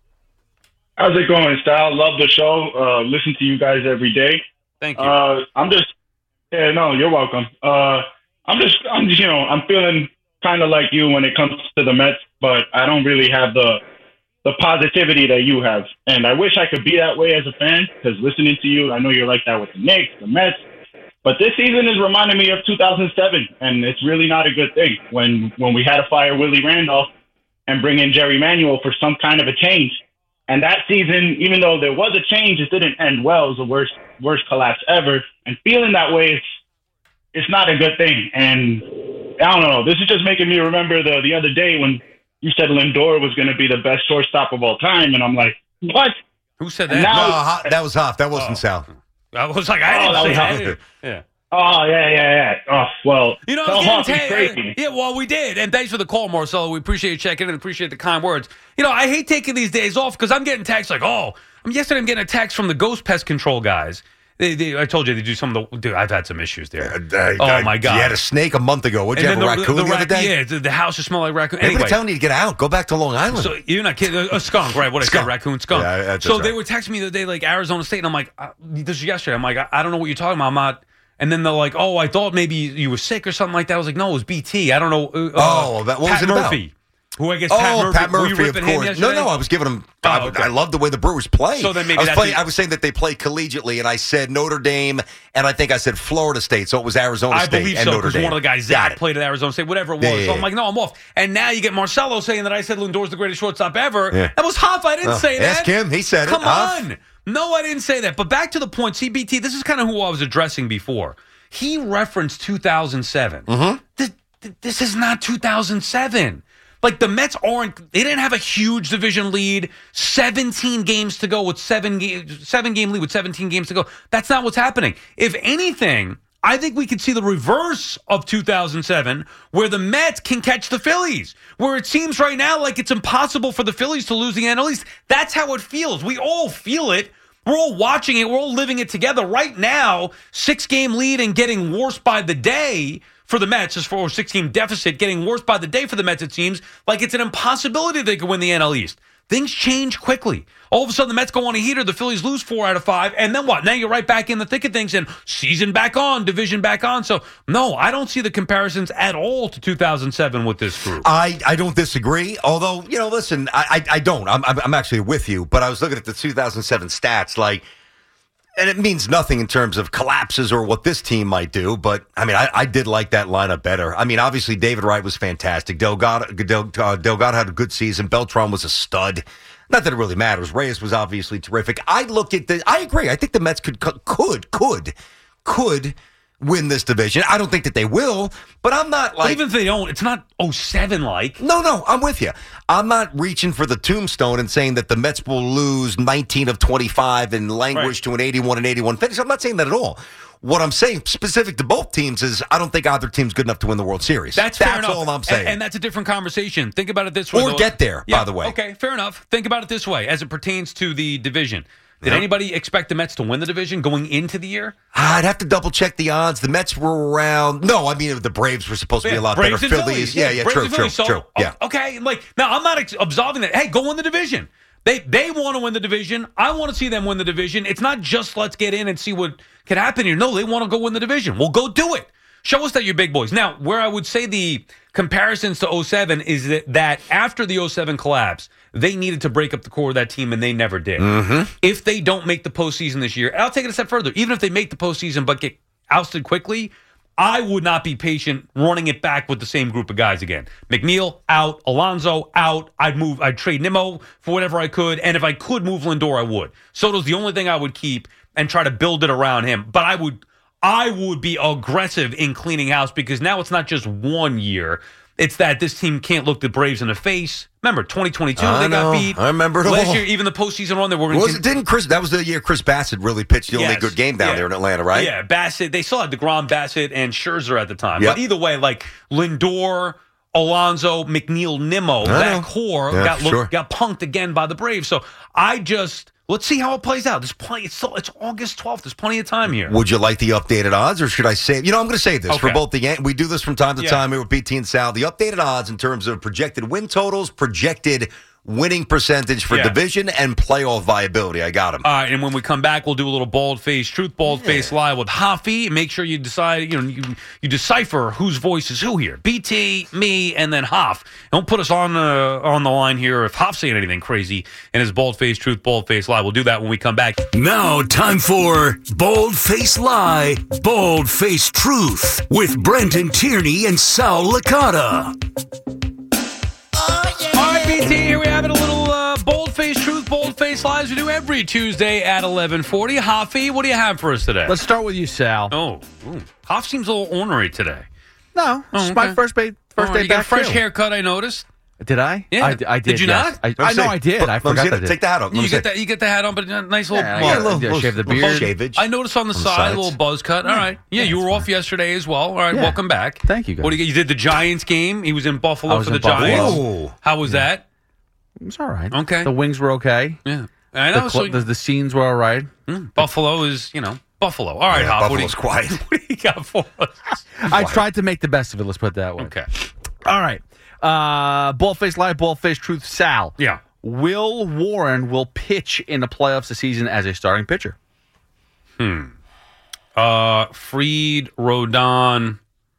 How's it going, Sal? Love the show. Uh, listen to you guys every day. Thank you. Uh, I'm just, yeah, no, you're welcome. Uh, I'm just, I'm just, you know, I'm feeling kind of like you when it comes to the Mets, but I don't really have the the positivity that you have. And I wish I could be that way as a fan, because listening to you, I know you're like that with the Knicks, the Mets. But this season is reminding me of two thousand seven, and it's really not a good thing when, when we had to fire Willie Randolph and bring in Jerry Manuel for some kind of a change. And that season, even though there was a change, it didn't end well. It was the worst, worst collapse ever. And feeling that way, it's, it's not a good thing. And I don't know. This is just making me remember the, the other day when you said Lindor was going to be the best shortstop of all time. And I'm like, what? Who said that? And now, No, Ho- that was Hoff. That wasn't Oh. Sal. I was like, I Oh, didn't that say was that. Hoff. Yeah. oh, yeah, yeah, yeah. Oh, well, You know, tell I Hoff was he's getting ta- crazy. yeah, well, we did. And thanks for the call, Marcelo. We appreciate you checking in and appreciate the kind words. You know, I hate taking these days off because I'm getting texts like, oh, I mean, yesterday I'm getting a text from the Ghost Pest Control guys. They, they, I told you they do some of the. Dude, I've had some issues there. Uh, oh, uh, my God. You had a snake a month ago. Would you have a raccoon the, rac- other day? Yeah, the, the house just smelled like raccoon. Everybody Anyway, telling you to get out. Go back to Long Island. so you're not kidding. A skunk, right? What I said, Skunk. raccoon, skunk. Yeah, that's so right. they were texting me the other day, like Arizona State, and I'm like, uh, this is yesterday. I'm like, I, I don't know what you're talking about. I'm not. And then they're like, oh, I thought maybe you were sick or something like that. I was like, no, it was B T. I don't know. Uh, Oh, that- what Pat was it about? Murphy, who I guess Oh, Pat Murphy. Pat were you Murphy, of ripping him course. No, yesterday? no, I was giving him. Oh, I, okay. I love the way the Brewers play. So then maybe I was that's playing, the- I was saying that they play collegiately, and I said Notre Dame, and I think I said Florida State, so it was Arizona I State believe and so, Notre because Dame. one of the guys, Got Zach, it. played at Arizona State, whatever it was. Yeah, yeah, So I'm yeah. like, no, I'm off. And now you get Marcelo saying that I said Lindor's the greatest shortstop ever. Yeah. That was Hoff. I didn't Oh, say that. ask him. He said it. Come Hoff. on. No, I didn't say that. But back to the point, C B T, this is kind of who I was addressing before. He referenced two thousand seven. Mm-hmm. This, this is not two thousand seven. Like, the Mets aren't, they didn't have a huge division lead, seventeen games to go with seven, ga- seven game lead with seventeen games to go. That's not what's happening. If anything, I think we could see the reverse of two thousand seven, where the Mets can catch the Phillies, where it seems right now like it's impossible for the Phillies to lose the N L East. That's how it feels. We all feel it. We're all watching it. We're all living it together. Right now, six-game lead and getting worse by the day for the Mets, as for a six-game deficit, getting worse by the day for the Mets, it seems like it's an impossibility they could win the N L East. Things change quickly. All of a sudden, the Mets go on a heater, the Phillies lose four out of five, and then what? Now you're right back in the thick of things, and season back on, division back on. So, no, I don't see the comparisons at all to two thousand seven with this group. I, I don't disagree. Although, you know, listen, I I, I don't. I'm, I'm I'm actually with you. But I was looking at the two thousand seven stats, like, and it means nothing in terms of collapses or what this team might do. But, I mean, I, I did like that lineup better. I mean, obviously, David Wright was fantastic. Delgado, Del, uh, Delgado had a good season. Beltran was a stud. Not that it really matters. Reyes was obviously terrific. I look at the, I agree. I think the Mets could, could, could, could win this division. I don't think that they will, but I'm not like. But even if they don't, it's not oh seven like. No, no, I'm with you. I'm not reaching for the tombstone and saying that the Mets will lose nineteen of twenty-five and languish Right. to an eighty-one and eighty-one finish. I'm not saying that at all. What I'm saying, specific to both teams, is I don't think either team's good enough to win the World Series. That's fair enough. all I'm saying. And, and that's a different conversation. Think about it this way. Or though. get there, Yeah, by the way. Okay, fair enough. Think about it this way as it pertains to the division. Did Yeah. anybody expect the Mets to win the division going into the year? I'd have to double check the odds. The Mets were around. No, I mean the Braves were supposed to be a lot Braves better. and Phillies, yeah, yeah, Braves true, and true, Phillies. So, true. Yeah, okay, like now I'm not ex- absolving that. Hey, go win the division. They they want to win the division. I want to see them win the division. It's not just let's get in and see what can happen here. No, they want to go win the division. Well, go do it. Show us that you're big boys. Now, where I would say the comparisons to oh seven is that, that after the oh seven collapse, they needed to break up the core of that team, and they never did. Mm-hmm. If they don't make the postseason this year, and I'll take it a step further. Even if they make the postseason but get ousted quickly, I would not be patient running it back with the same group of guys again. McNeil out, Alonso out. I'd move. I'd trade Nimmo for whatever I could, and if I could move Lindor, I would. Soto's the only thing I would keep and try to build it around him. But I would, I would be aggressive in cleaning house because now it's not just one year. It's that this team can't look the Braves in the face. Remember, twenty twenty-two, I they know. got beat. I remember it Last all. year, even the postseason run, they were going Was it, didn't Chris? That was the year Chris Bassett really pitched the only Yes. good game down Yeah. there in Atlanta, right? Yeah, Bassett. They still had DeGrom, Bassett, and Scherzer at the time. Yep. But either way, like Lindor, Alonso, McNeil, Nimmo, I that know. core Yeah, got for look, sure. got punked again by the Braves. So I just let's see how it plays out. There's plenty. It's still it's August twelfth. There's plenty of time here. Would you like the updated odds, or should I say? You know, I'm going to say this for Okay. both the Yan- we do this from time to Yeah. time here with B T and Sal. The updated odds in terms of projected win totals, projected winning percentage for Yeah. division, and playoff viability. I got them. All right, and when we come back, we'll do a little bald face truth, bald face lie with Hoffy. Make sure you decide, you know, you, you decipher whose voice is who here. B T, me, and then Hoff. Don't put us on uh, on the line here if Hoff's saying anything crazy in his bald face truth, bald face lie. We'll do that when we come back. Now, time for Bold Face Lie, Bold Face Truth with Brenton Tierney and Sal Licata. All right, B T, here we have it. A little uh, bold-faced truth, bold-faced lies we do every Tuesday at eleven forty. Hoffy, what do you have for us today? Let's start with you, Sal. oh, ooh. Hoff seems a little ornery today. No, this Oh, is my okay. first, ba- first Oh, day you got back. a fresh too. haircut, I noticed. Did I? Yeah. I, I did. Did you yes. not? I, Let me I know see. I did. Let- I let me forgot see that I it. did. Take the hat off. Let You me get see. that? You get the hat on, but a nice little. Yeah, I well, got a little- little- shave the little beard. shavage. I noticed on the On the side sides. a little buzz cut. All right, yeah, Yeah, you it's were fine. off yesterday as well. All right, Yeah. welcome back. Thank you, guys. What do you? You did the Giants game. He was in Buffalo I was for the in Buffalo. Giants. Ooh. How was that? It was all right. Okay. The wings were okay. Yeah, I The, know. cl- so, the, the scenes were all right. mm, Buffalo is, you know, Buffalo. All right, Yeah, Hoff, what do you- Buffalo's quiet. What do you got for us? I tried to make the best of it. Let's put it that way. Okay. All right. Uh, Ballface Live, Ballface Truth, Sal. Yeah. Will Warren will pitch in the playoffs this season as a starting pitcher? Uh, Fried, Rodon,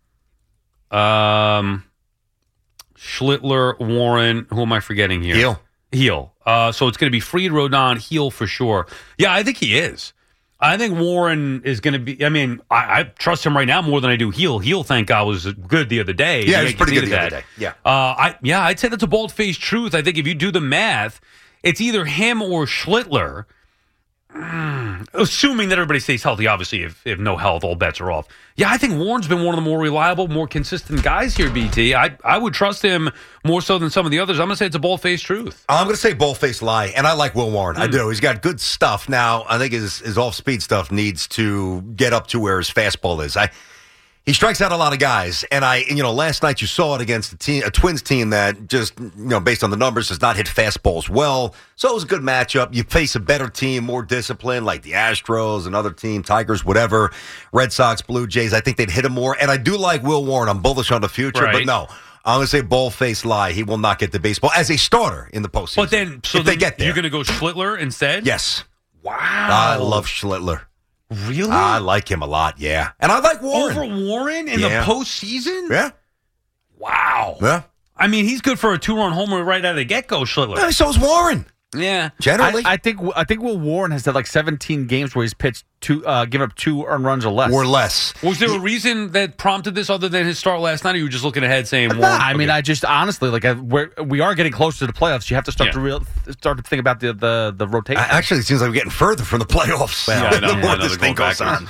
um, Schlittler, Warren. Who am I forgetting here? Heel. Heel. Uh, so it's going to be Fried, Rodon, Heel for sure. Yeah, I think he is. I think Warren is going to be. I mean, I, I trust him right now more than I do Heel. Heel, thank God, was good the other day. Yeah, The he was pretty Yankees good the needed other day. Yeah. Uh, I yeah, I'd say that's a bold faced truth. I think if you do the math, it's either him or Schlittler. Mm, assuming that everybody stays healthy, obviously, if, if no health, all bets are off. Yeah, I think Warren's been one of the more reliable, more consistent guys here, B T. I, I would trust him more so than some of the others. I'm going to say it's a bold-faced truth. I'm going to say bull-faced lie, and I like Will Warren. Hmm. I do. He's got good stuff. Now, I think his, his off-speed stuff needs to get up to where his fastball is. I He strikes out a lot of guys, and I, you know, last night you saw it against a, team, a Twins team that just, you know, based on the numbers, does not hit fastballs well. So it was a good matchup. You face a better team, more disciplined, like the Astros, another team, Tigers, whatever, Red Sox, Blue Jays. I think they'd hit him more. And I do like Will Warren. I'm bullish on the future, Right. but no. I'm going to say bull-faced lie. He will not get the baseball as a starter in the postseason. But then, so if then they get there. you're going to go Schlittler instead? Yes. Wow. I love Schlittler. Really? I like him a lot, yeah. And I like Warren. Over Warren in Yeah. the postseason? Yeah. Wow. Yeah. I mean, he's good for a two-run homer right out of the get-go, Schlittler. Yeah, so is Warren. Yeah. Generally. I, I think I think Will Warren has had like seventeen games where he's pitched two, uh, given up two earned runs or less. or less. Was there a reason that prompted this other than his start last night, or you were just looking ahead saying Nah, Warren? I mean, Okay. I just honestly like I, we're, we are getting closer to the playoffs. You have to start Yeah. to real start to think about the the, the rotation. I- Actually, it seems like we're getting further from the playoffs. Yeah, I know. the more I know, this they're thing going goes on.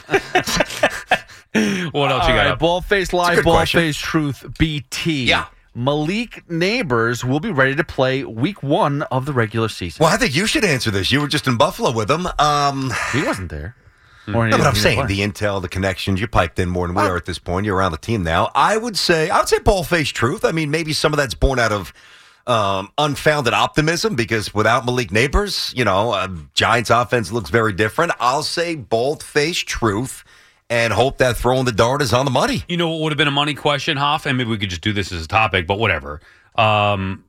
What else All you got right, up? ball face lie, good ball question. face truth, B T. Yeah. Malik Neighbors will be ready to play week one of the regular season. Well, I think you should answer this. You were just in Buffalo with him. Um, He wasn't there. Hmm. Or he no, but didn't I'm saying play. the intel, the connections, you piped in more than we are at this point. You're around the team now. I would say, I would say ball-faced truth. I mean, maybe some of that's born out of um, unfounded optimism because without Malik Neighbors, you know, uh, Giants offense looks very different. I'll say bold-faced truth and hope that throwing the dart is on the money. You know what would have been a money question, Hoff? And maybe we could just do this as a topic, but whatever. Um,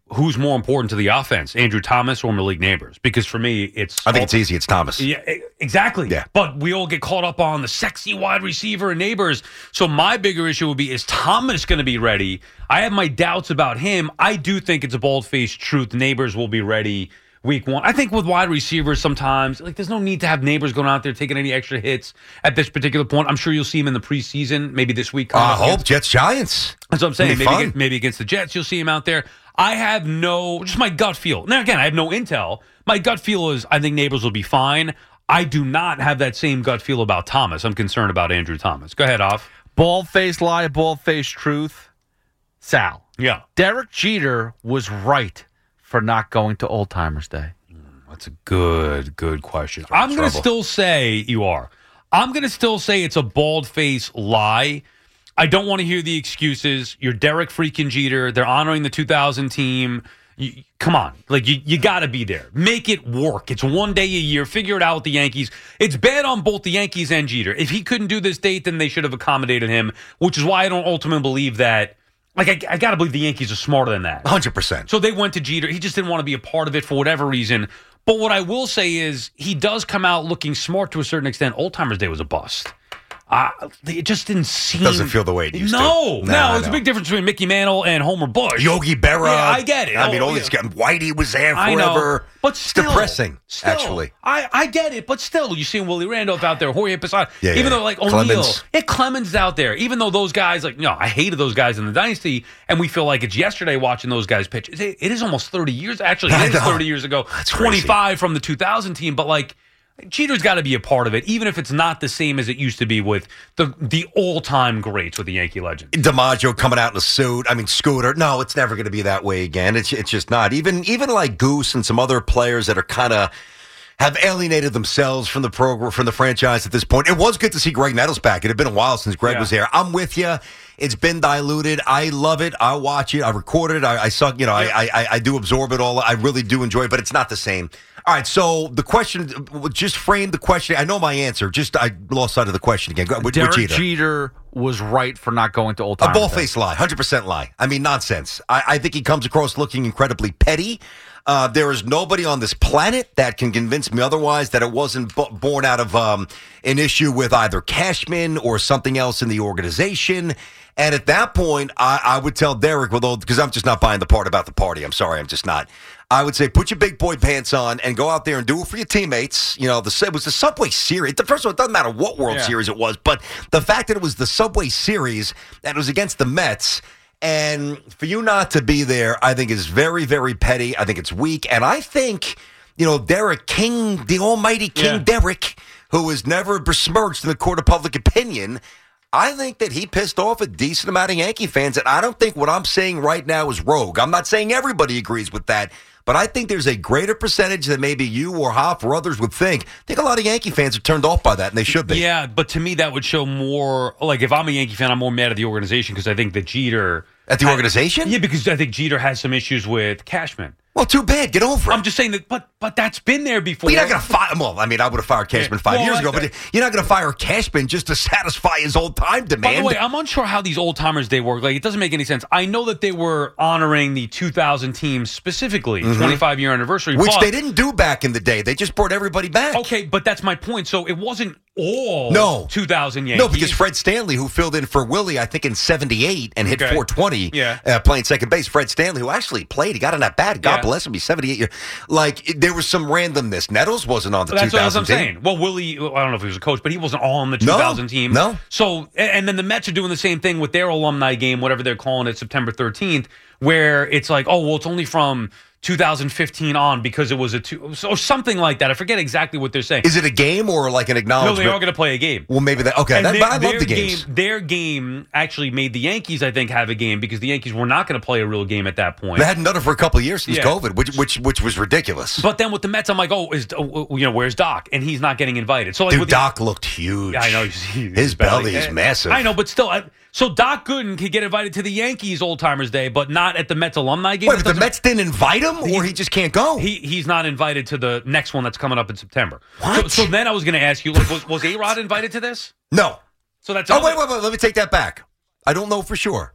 who's more important to the offense, Andrew Thomas or Malik Neighbors? Because for me, it's I think it's easy. It's Thomas. Yeah, exactly. Yeah. But we all get caught up on the sexy wide receiver and Neighbors. So my bigger issue would be, is Thomas going to be ready? I have my doubts about him. I do think it's a bold-faced truth. Neighbors will be ready week one. I think with wide receivers sometimes, like there's no need to have Neighbors going out there taking any extra hits at this particular point. I'm sure you'll see him in the preseason, maybe this week. I uh, hope Jets Giants. That's what I'm saying. Maybe, maybe, against, maybe against the Jets, you'll see him out there. I have no, just my gut feel. Now, again, I have no intel. My gut feel is I think Neighbors will be fine. I do not have that same gut feel about Thomas. I'm concerned about Andrew Thomas. Go ahead, Off. Bald-faced lie, bald-faced truth. Sal. Yeah. Derek Jeter was right for not going to Old Timers Day. That's a good, good question. I'm going to still say you are. I'm going to still say it's a bald-faced lie. I don't want to hear the excuses. You're Derek freaking Jeter. They're honoring the two thousand team. You, come on. Like, you, you got to be there. Make it work. It's one day a year. Figure it out with the Yankees. It's bad on both the Yankees and Jeter. If he couldn't do this date, then they should have accommodated him, which is why I don't ultimately believe that. Like, I, I got to believe the Yankees are smarter than that. one hundred percent. So they went to Jeter. He just didn't want to be a part of it for whatever reason. But what I will say is he does come out looking smart to a certain extent. Old Timers Day was a bust. Uh, it just didn't seem... Doesn't feel the way it used no, to. No, no. There's a big difference between Mickey Mantle and Homer Bush. Yogi Berra. Yeah, I get it. I mean, oh, all yeah. these guys. Whitey was there I forever. know, but still, it's depressing, still, actually. I, I get it, but still, you see Willie Randolph out there, Jorge Posada. Yeah, even yeah. though, like, O'Neill. Clemens. Yeah, Clemens is out there. Even though those guys, like, no, I hated those guys in the Dynasty, and we feel like it's yesterday watching those guys pitch. It, it is almost thirty years. Actually, it I is know. thirty years ago. That's twenty-five crazy. from the two thousand team, but, like, Jeter's got to be a part of it, even if it's not the same as it used to be with the the all-time greats with the Yankee legend. DiMaggio coming out in a suit. I mean, Scooter. No, it's never going to be that way again. It's it's just not. Even even like Goose and some other players that are kind of have alienated themselves from the program, from the franchise at this point. It was good to see Greg Nettles back. It had been a while since Greg Yeah. was here. I'm with you. It's been diluted. I love it. I watch it. I record it. I, I suck. You know, Yeah. I, I I do absorb it all. I really do enjoy it, but it's not the same. All right. So the question, just frame the question. I know my answer. Just I lost sight of the question again. Go, with, Derek with Jeter. Jeter was right for not going to Old A Timers Day. ball-faced lie, one hundred percent lie. I mean, nonsense. I, I think he comes across looking incredibly petty. Uh, there is nobody on this planet that can convince me otherwise that it wasn't b- born out of um, an issue with either Cashman or something else in the organization. And at that point, I, I would tell Derek, with all, because I'm just not buying the part about the party. I'm sorry, I'm just not. I would say put your big boy pants on and go out there and do it for your teammates. You know, the it was the Subway Series. The first of all, it doesn't matter what World Yeah. Series it was, but the fact that it was the Subway Series and it was against the Mets. And for you not to be there, I think is very, very petty. I think it's weak. And I think, you know, Derek King, the almighty King Yeah. Derek, who is never besmirched in the court of public opinion, I think that he pissed off a decent amount of Yankee fans. And I don't think what I'm saying right now is rogue. I'm not saying everybody agrees with that. But I think there's a greater percentage than maybe you or Hoff or others would think. I think a lot of Yankee fans are turned off by that, and they should be. Yeah, but to me, that would show more. Like, if I'm a Yankee fan, I'm more mad at the organization because I think that Jeter. At the organization? Yeah, because I think Jeter has some issues with Cashman. Well, too bad. Get over it. I'm just saying that, but but that's been there before. Well, you're not going to fire him. Well, I mean, I would have fired Cashman Yeah. five Well, years I- ago, but you're not going to fire Cashman just to satisfy his old time By demand. the way, I'm unsure how these old timers day work. Like, it doesn't make any sense. I know that they were honoring the two thousand team specifically, twenty-five year anniversary, Which but- they didn't do back in the day. They just brought everybody back. Okay, but that's my point. So it wasn't all No. two thousand Yankees. No, because Fred Stanley, who filled in for Willie, I think in seventy-eight and hit Okay. four twenty, Yeah. uh, playing second base. Fred Stanley, who actually played, he got in that bad. God Yeah. bless him. He's seventy-eight years. Like, it, there was some randomness. Nettles wasn't on the That's two what thousand I'm team. saying. Well, Willie, I don't know if he was a coach, but he wasn't on the two No, thousand team. no. So, and and then the Mets are doing the same thing with their alumni game, whatever they're calling it, September thirteenth, where it's like, oh, well, it's only from two thousand fifteen on because it was a two, or something like that. I forget exactly what they're saying. Is it a game or like an No, acknowledgement? they are going to play a game. Well, maybe that. Okay, And that, their- but I love their the games. Game, their game actually made the Yankees, I think, have a game because the Yankees were not going to play a real game at that point. They hadn't done it for a couple of years since Yeah. COVID, which which which was ridiculous. But then with the Mets, I'm like, oh, is oh, you know, where's Doc? And he's not getting invited. So like, Dude, with the- Doc looked huge. Yeah, I know. He's, he's His belly is Eh, massive. I know, but still. I, so Doc Gooden could get invited to the Yankees Old Timers Day, but not at the Mets alumni game. Wait, That but the doesn't- Mets didn't invite him, or he just can't go? He he's not invited to the next one that's coming up in September. What? So, so then I was going to ask you, like, was, was A-Rod invited to this? no. So that's Oh, another- wait, wait, wait. Let me take that back. I don't know for sure.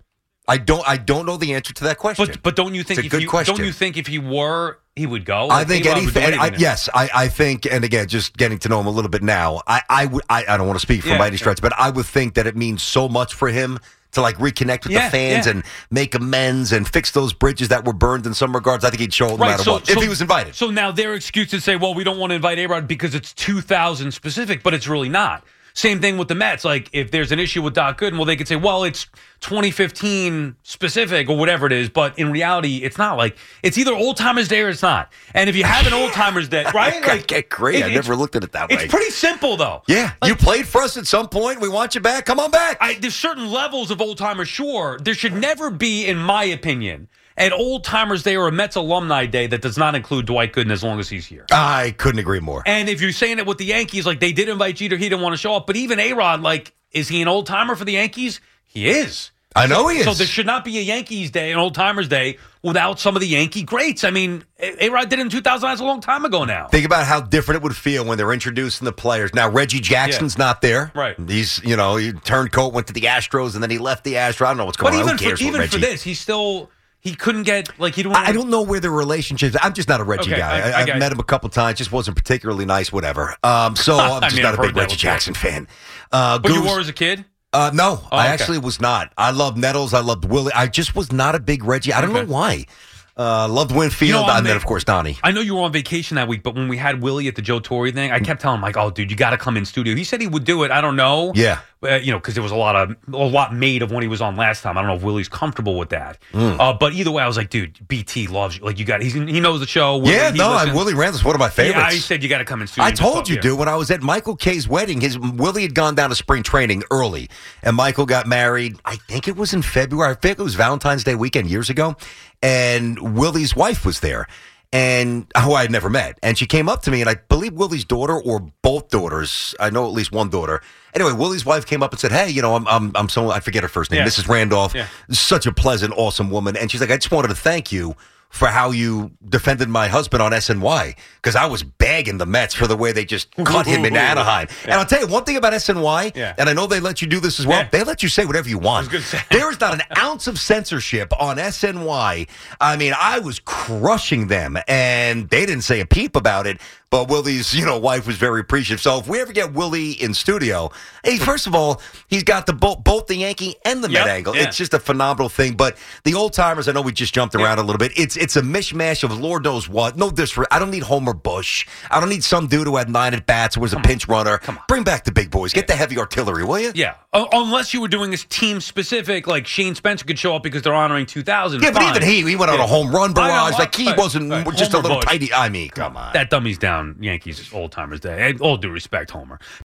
I don't. I don't know the answer to that question. But but don't you think It's a if good you, question. don't you think if he were he would go? I Like, think A-Rod any would do fan. I, anything. yes, I, I think, and again, just getting to know him a little bit now, I I, would, I, I don't want to speak from Yeah, by any yeah. stretch, but I would think that it means so much for him to like reconnect with Yeah, the fans yeah. and make amends and fix those bridges that were burned in some regards. I think he'd show up no matter so, what so, if he was invited. So now their excuse to say, well, we don't want to invite A-Rod because it's two thousand specific, but it's really not. Same thing with the Mets. Like, if there's an issue with Doc Gooden, well, they could say, well, it's twenty fifteen specific or whatever it is. But in reality, it's not. Like, it's either Old Timers Day or it's not. And if you have an Old Timers Day, right? Like, Okay, great. it- I it's- never looked at it that way. It's pretty simple, though. yeah, Like, you played for us at some point. We want you back. Come on back. I, there's certain levels of old timers. Sure, there should never be, in my opinion, an Old Timers Day or a Mets Alumni Day that does not include Dwight Gooden as long as he's here. I couldn't agree more. And if you're saying it with the Yankees, like they did invite Jeter, he didn't want to show up. But even A-Rod, like, is he an old timer for the Yankees? He is. I know he is. So there should not be a Yankees Day, an Old Timers Day, without some of the Yankee greats. I mean, A- A-Rod did it in two thousand nine. That's a long time ago now. Think about how different it would feel when they're introducing the players. Now, Reggie Jackson's not there. Right. He's, you know, he turned coat, went to the Astros, and then he left the Astros. I don't know what's going But on. even Who cares for, what even Reggie? for this, he still he couldn't get like he didn't. I I don't know where their relationship is. I'm just not a Reggie Okay, guy. I- I I, I've got met you. him a couple times. Just wasn't particularly nice, whatever. Um, so I'm I just mean, not I've a big heard that Reggie before. Jackson fan. Uh, But you Goose- were as a kid. Uh, no, Oh, I okay. actually was not. I loved Nettles. I loved Willie. I just was not a big Reggie. I don't Okay. know why. Uh, loved Winfield, You know, I'm and then, a- of course, Donnie. I know you were on vacation that week, but when we had Willie at the Joe Torre thing, I kept telling him, like, oh, dude, you got to come in studio. He said he would do it. I don't know. Yeah. Uh, you know, because there was a lot of a lot made of when he was on last time. I don't know if Willie's comfortable with that. Mm. Uh, but either way, I was like, dude, B T loves you. Like, you got he's, he knows the show. Willie, Yeah, he no, I, listens. Willie Randall's one of my favorites. Yeah, I said you got to come in studio. I and just told talk- you, yeah. dude, when I was at Michael K's wedding, his Willie had gone down to spring training early, and Michael got married. I think it was in February. I think it was Valentine's Day weekend years ago, and Willie's wife was there, and who I had never met, and she came up to me, and I believe Willie's daughter or both daughters. I know at least one daughter. Anyway, Willie's wife came up and said, "Hey, you know, I'm I'm I'm so I forget her first name, Yeah. Missus Randolph, Yeah. such a pleasant, awesome woman," and she's like, "I just wanted to thank you for how you defended my husband on S N Y because I was bagging the Mets for the way they just cut him in Anaheim." And I'll tell you one thing about S N Y, Yeah. and I know they let you do this as well. Yeah. They let you say whatever you want. gonna say. There is not an ounce of censorship on S N Y. I mean, I was crushing them, and they didn't say a peep about it. But Willie's, you know, wife was very appreciative. So if we ever get Willie in studio, hey, first of all, he's got the both both the Yankee and the Yep, Met angle. yeah. It's just a phenomenal thing. But the old timers, I know we just jumped around a little bit. It's it's a mishmash of Lord knows what. No disrespect. I don't need Homer Bush. I don't need some dude who had nine at bats who was a pinch runner. Come on. Bring back the big boys. Get the heavy artillery, will you? Yeah, uh, unless you were doing this team specific, like Shane Spencer could show up because they're honoring two thousand. Yeah, but fine. even he, he went on Yeah. a home run I know, barrage. Like he right, wasn't right. just a Homer little Bush. tidy. I mean, come on. That dummy's down Yankees Old Timers Day. All due respect, Homer.